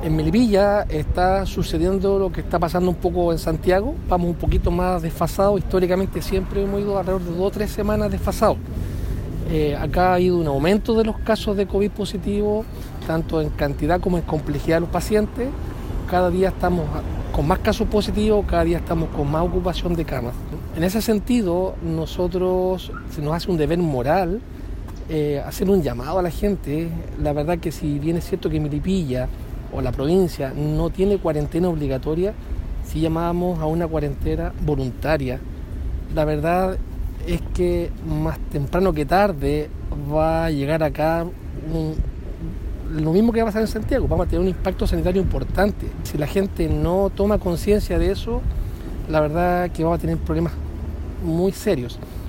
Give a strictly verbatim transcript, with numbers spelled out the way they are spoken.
En Melipilla está sucediendo lo que está pasando un poco en Santiago. Vamos un poquito más desfasados. Históricamente siempre hemos ido alrededor de dos o tres semanas desfasados. Eh, acá ha habido un aumento de los casos de COVID positivo, tanto en cantidad como en complejidad de los pacientes. Cada día estamos con más casos positivos, cada día estamos con más ocupación de camas. En ese sentido, nosotros se nos hace un deber moral eh, hacer un llamado a la gente. La verdad que si bien es cierto que Melipilla o la provincia no tiene cuarentena obligatoria, sí llamamos a una cuarentena voluntaria. La verdad es que más temprano que tarde va a llegar acá un, lo mismo que va a pasar en Santiago, vamos a tener un impacto sanitario importante. Si la gente no toma conciencia de eso, la verdad que vamos a tener problemas muy serios.